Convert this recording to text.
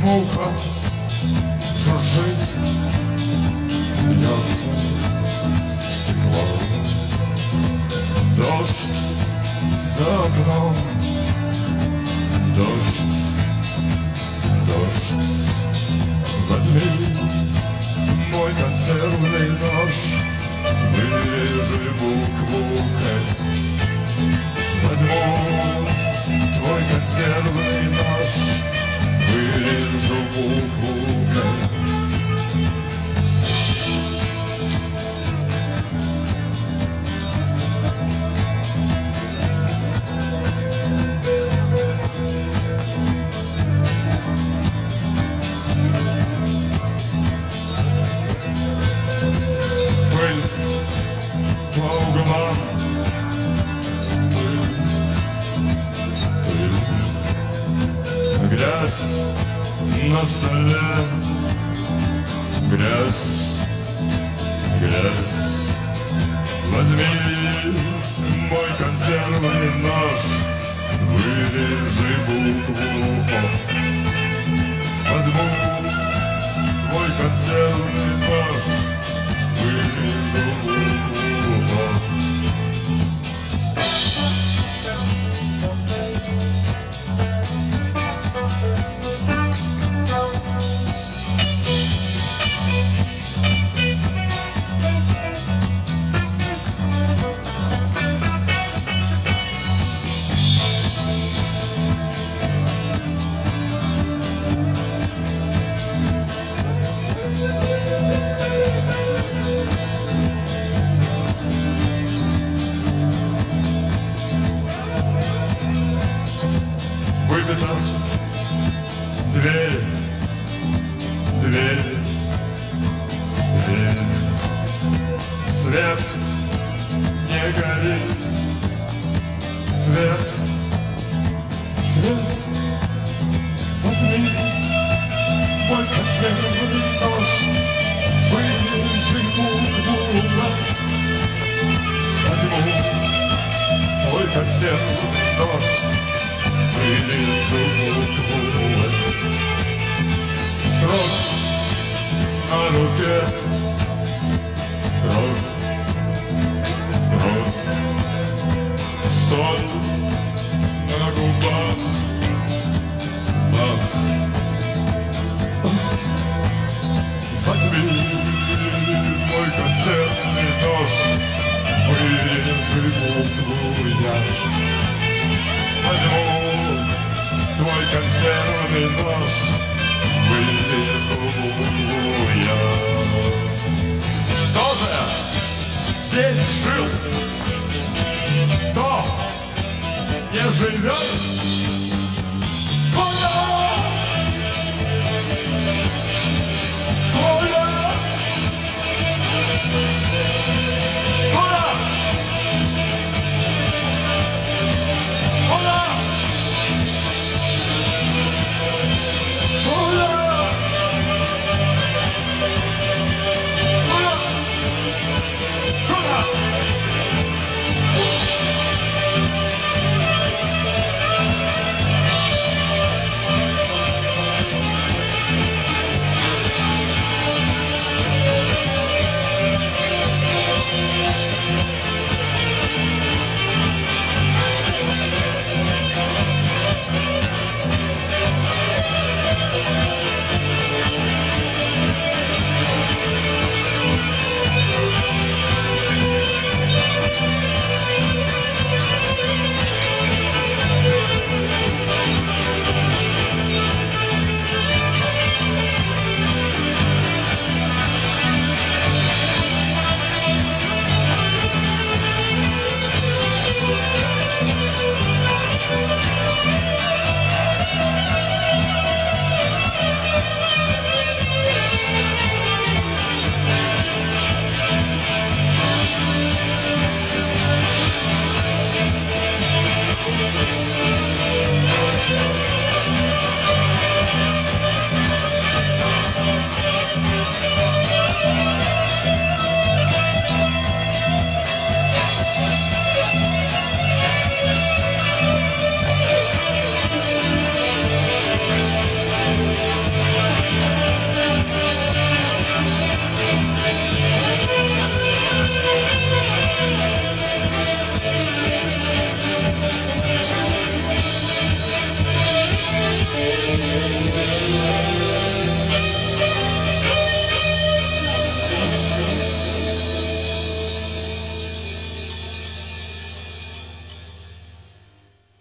Муха жужжит, бьется стекло. Дождь за окном, дождь, дождь. Возьми мой консервный нож, вырежи букву К. Возьму твой консервный нож, вырежу букву К. Грязь на столе, грязь, грязь. Возьми мой консервный нож, вырежи букву О. Возьму твой консервный нож, вырежу букву О. Выбита дверь, дверь, дверь. Свет не горит, свет, свет. Возьми мой консервный нож, вырежи букву Л. Возьму твой консервный нож, вырежу букву Л. Кровь на руке, кровь, кровь. Соль на губах, ах, ах. Возьми мой консервный нож, вырежи букву Я. Возьму твой консервный нож, вырежу букву Я. Кто же здесь жил? Кто не живет?